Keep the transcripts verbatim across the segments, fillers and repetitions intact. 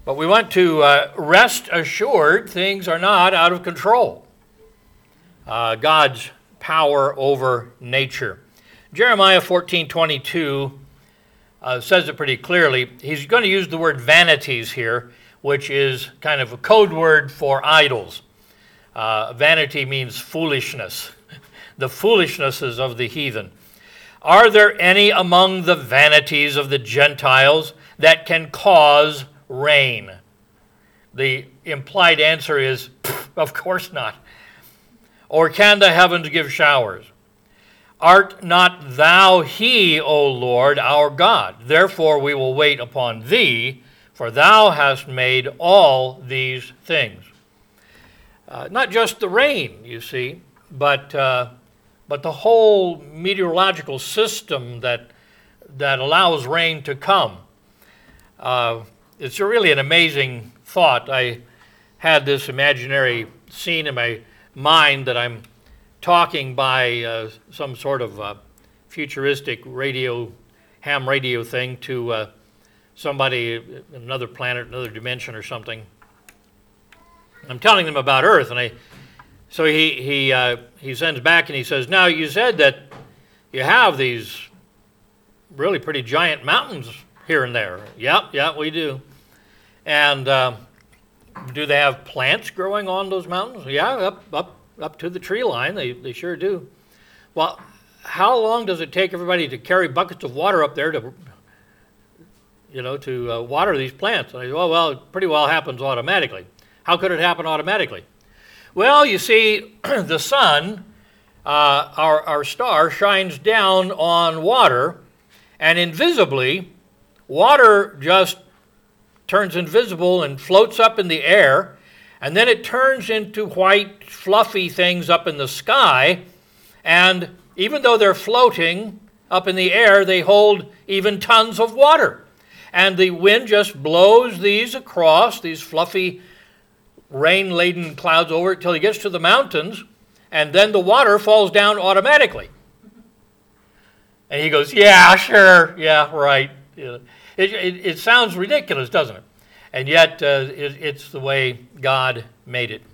But we want to uh, rest assured things are not out of control. Uh, God's power over nature. Jeremiah fourteen twenty-two uh, says it pretty clearly. He's going to use the word vanities here, which is kind of a code word for idols. Uh, vanity means foolishness, the foolishnesses of the heathen. Are there any among the vanities of the Gentiles that can cause rain? The implied answer is, of course not. Or can the heavens give showers? Art not thou he, O Lord, our God? Therefore we will wait upon thee, for thou hast made all these things. Uh, not just the rain, you see, but uh, but the whole meteorological system that that allows rain to come. Uh, it's really an amazing thought. I had this imaginary scene in my mind that I'm talking by uh, some sort of uh, futuristic radio, ham radio thing to uh, somebody in another planet, another dimension or something. I'm telling them about Earth, and I, so he he uh, he sends back and he says, "Now you said that you have these really pretty giant mountains here and there." Yep, yeah, we do. And uh, do they have plants growing on those mountains? Yeah, up up up to the tree line, they they sure do. Well, how long does it take everybody to carry buckets of water up there to, you know, to uh, water these plants? And I said, well, well, it pretty well happens automatically. How could it happen automatically? Well, you see, the sun, uh, our, our star, shines down on water, and invisibly, water just turns invisible and floats up in the air, and then it turns into white, fluffy things up in the sky, and even though they're floating up in the air, they hold even tons of water. And the wind just blows these across, these fluffy rain-laden clouds over it till he gets to the mountains, and then the water falls down automatically. And he goes, yeah, sure, yeah, right. It, it, it sounds ridiculous, doesn't it? And yet, uh, it, it's the way God made it.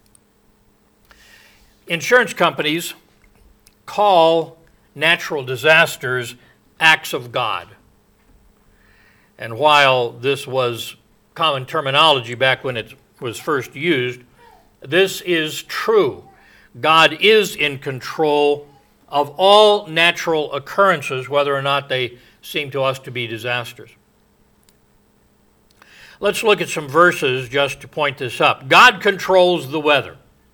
Insurance companies call natural disasters acts of God. And while this was common terminology back when it was first used, this is true. God is in control of all natural occurrences, whether or not they seem to us to be disasters. Let's look at some verses just to point this up. God controls the weather.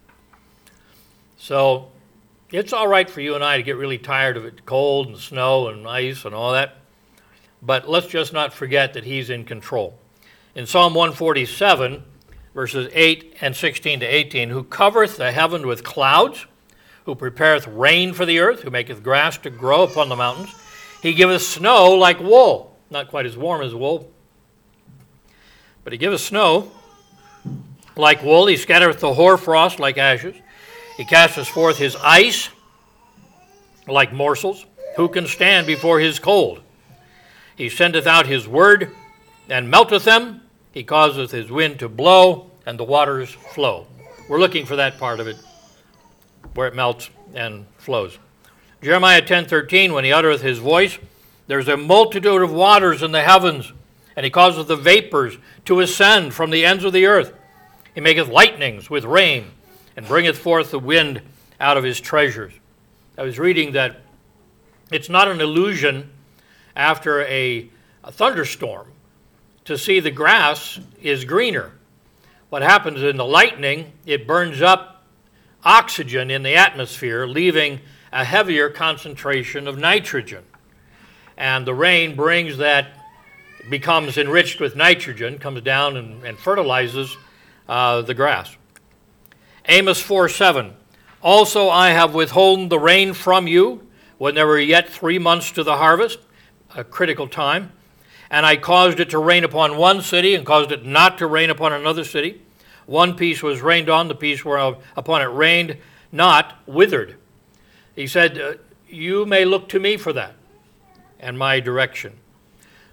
So it's all right for you and I to get really tired of it, cold and snow and ice and all that, but let's just not forget that he's in control. In Psalm one forty-seven, verses eight and sixteen to eighteen, who covereth the heaven with clouds, who prepareth rain for the earth, who maketh grass to grow upon the mountains. He giveth snow like wool, not quite as warm as wool, but he giveth snow like wool. He scattereth the hoarfrost like ashes. He casteth forth his ice like morsels. Who can stand before his cold? He sendeth out his word and melteth them. He causeth his wind to blow, and the waters flow. We're looking for that part of it, where it melts and flows. Jeremiah ten thirteen, when he uttereth his voice, there's a multitude of waters in the heavens, and he causeth the vapors to ascend from the ends of the earth. He maketh lightnings with rain, and bringeth forth the wind out of his treasures. I was reading that it's not an illusion after a, a thunderstorm to see the grass is greener. What happens in the lightning, it burns up oxygen in the atmosphere, leaving a heavier concentration of nitrogen. And the rain brings that, becomes enriched with nitrogen, comes down and, and fertilizes uh, the grass. Amos four seven, also I have withholden the rain from you when there were yet three months to the harvest, a critical time. And I caused it to rain upon one city and caused it not to rain upon another city. One piece was rained on, the piece whereupon it rained not withered. He said, uh, you may look to me for that and my direction.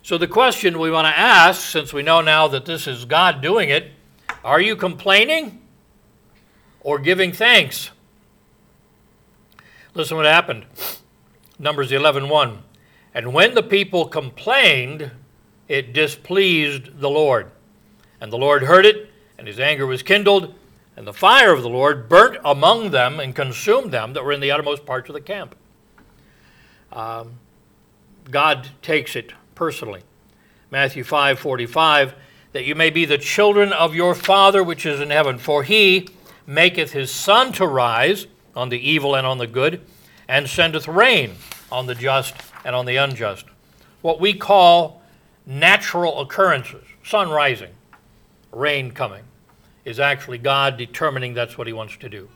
So the question we want to ask, since we know now that this is God doing it, are you complaining or giving thanks? Listen what happened. Numbers eleven one. And when the people complained, it displeased the Lord. And the Lord heard it, and his anger was kindled, and the fire of the Lord burnt among them and consumed them that were in the uttermost parts of the camp. Um, God takes it personally. Matthew five forty-five, that you may be the children of your Father which is in heaven, for he maketh his sun to rise on the evil and on the good, and sendeth rain on the just and on the unjust. What we call natural occurrences, sun rising, rain coming, is actually God determining that's what he wants to do.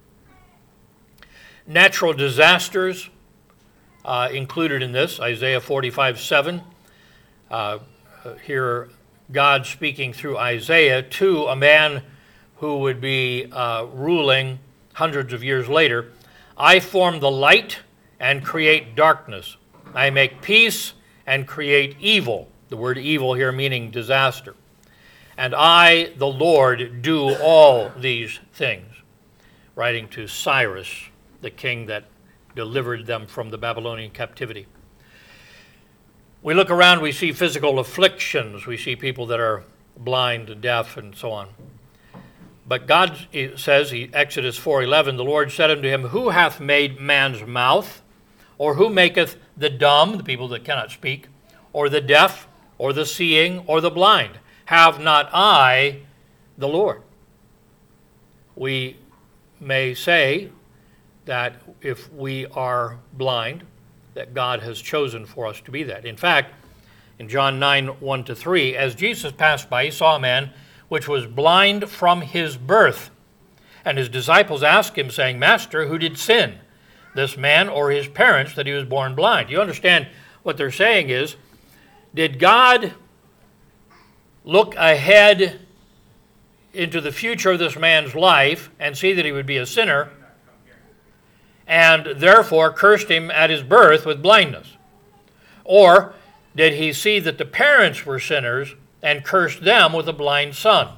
Natural disasters uh, included in this, Isaiah forty-five seven. Uh, here God speaking through Isaiah to a man who would be uh, ruling hundreds of years later. I form the light and create darkness. I make peace and create evil. The word evil here meaning disaster. And I, the Lord, do all these things. Writing to Cyrus, the king that delivered them from the Babylonian captivity. We look around, we see physical afflictions. We see people that are blind and deaf and so on. But God says, Exodus four eleven, the Lord said unto him, who hath made man's mouth? Or who maketh the dumb, the people that cannot speak, or the deaf, or the seeing, or the blind? Have not I the Lord? We may say that if we are blind, that God has chosen for us to be that. In fact, in John nine one to three, as Jesus passed by, he saw a man which was blind from his birth. And his disciples asked him, saying, Master, who did sin, this man or his parents, that he was born blind? You understand what they're saying is, did God look ahead into the future of this man's life and see that he would be a sinner, and therefore cursed him at his birth with blindness? Or did he see that the parents were sinners and cursed them with a blind son?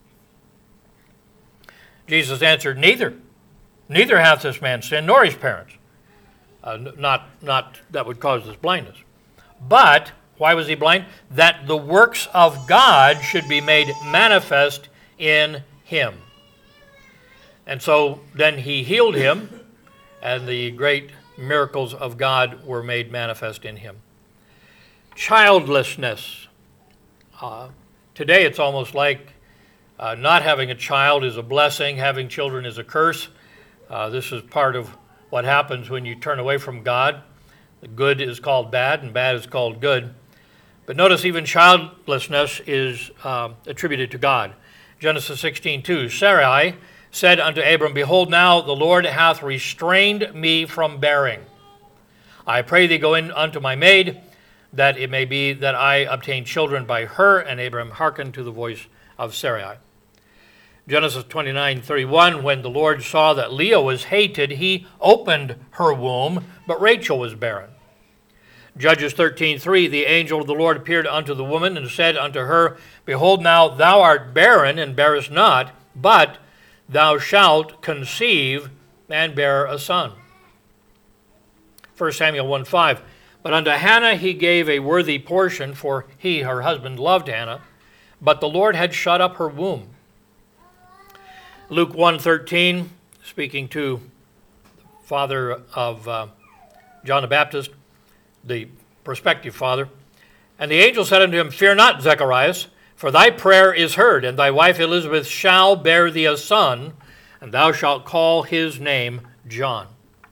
Jesus answered, neither. Neither hath this man sinned, nor his parents. Uh, not, not that would cause this blindness. But, why was he blind? That the works of God should be made manifest in him. And so then he healed him, and the great miracles of God were made manifest in him. Childlessness. Uh, today it's almost like uh, not having a child is a blessing, having children is a curse. Uh, this is part of what happens when you turn away from God. The good is called bad, and bad is called good. But notice even childlessness is uh, attributed to God. Genesis sixteen two, Sarai said unto Abram, behold, now the Lord hath restrained me from bearing. I pray thee, go in unto my maid, that it may be that I obtain children by her. And Abram hearkened to the voice of Sarai. Genesis twenty-nine thirty-one, when the Lord saw that Leah was hated, he opened her womb, but Rachel was barren. Judges thirteen three, the angel of the Lord appeared unto the woman and said unto her, behold, now thou art barren and bearest not, but thou shalt conceive and bear a son. First Samuel one five, but unto Hannah he gave a worthy portion, for he, her husband, loved Hannah, but the Lord had shut up her womb. Luke one thirteen, speaking to the father of uh, John the Baptist, the prospective father, and the angel said unto him, fear not, Zacharias, for thy prayer is heard, and thy wife Elizabeth shall bear thee a son, and thou shalt call his name John.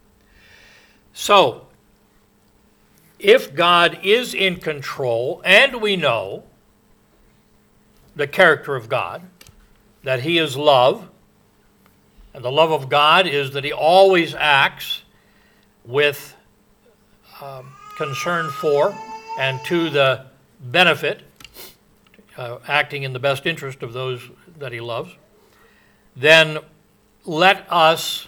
So, if God is in control, and we know the character of God, that he is love, and the love of God is that he always acts with um, concern for and to the benefit, uh, acting in the best interest of those that he loves, then let us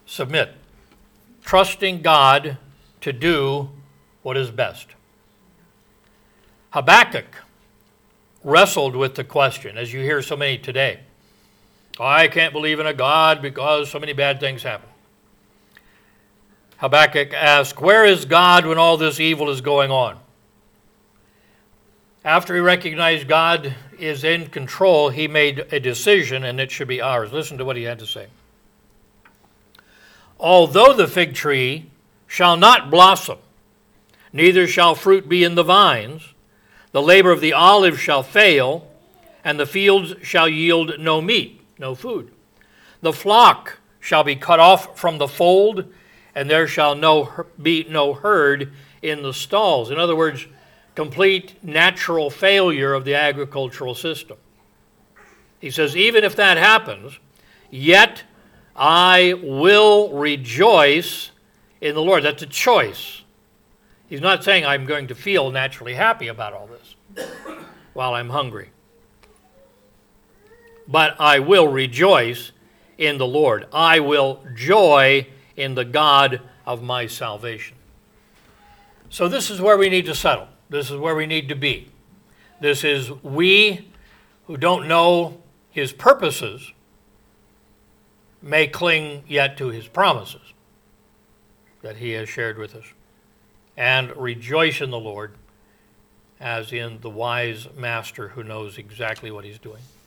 submit, trusting God to do what is best. Habakkuk wrestled with the question, as you hear so many today. I can't believe in a God because so many bad things happen. Habakkuk asked, where is God when all this evil is going on? After he recognized God is in control, he made a decision, and it should be ours. Listen to what he had to say. Although the fig tree shall not blossom, neither shall fruit be in the vines, the labor of the olive shall fail, and the fields shall yield no meat, no food. The flock shall be cut off from the fold, and there shall no be no herd in the stalls. In other words, complete natural failure of the agricultural system. He says, even if that happens, yet I will rejoice in the Lord. That's a choice. He's not saying I'm going to feel naturally happy about all this while I'm hungry. But I will rejoice in the Lord. I will joy in the God of my salvation. So this is where we need to settle. This is where we need to be. This is we who don't know his purposes may cling yet to his promises that he has shared with us, and rejoice in the Lord as in the wise master who knows exactly what he's doing.